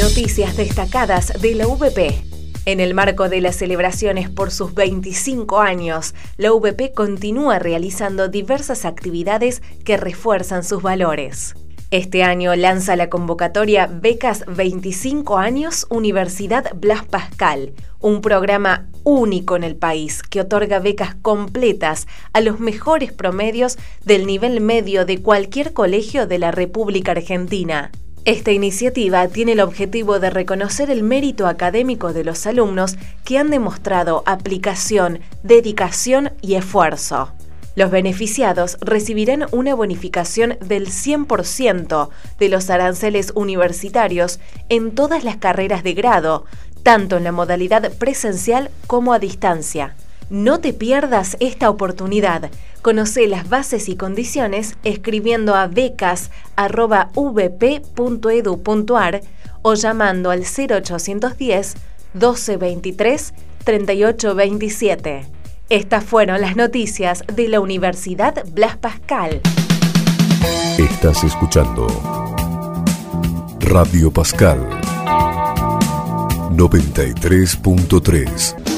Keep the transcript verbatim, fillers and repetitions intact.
Noticias destacadas de la U B P. En el marco de las celebraciones por sus veinticinco años, la U B P continúa realizando diversas actividades que refuerzan sus valores. Este año lanza la convocatoria Becas veinticinco años Universidad Blas Pascal, un programa único en el país que otorga becas completas a los mejores promedios del nivel medio de cualquier colegio de la República Argentina. Esta iniciativa tiene el objetivo de reconocer el mérito académico de los alumnos que han demostrado aplicación, dedicación y esfuerzo. Los beneficiados recibirán una bonificación del cien por ciento de los aranceles universitarios en todas las carreras de grado, tanto en la modalidad presencial como a distancia. No te pierdas esta oportunidad. Conoce las bases y condiciones escribiendo a becas arroba u b p punto e d u punto a r o llamando al cero ochocientos diez, doce veintitrés, treinta y ocho veintisiete. Estas fueron las noticias de la Universidad Blas Pascal. Estás escuchando Radio Pascal noventa y tres punto tres.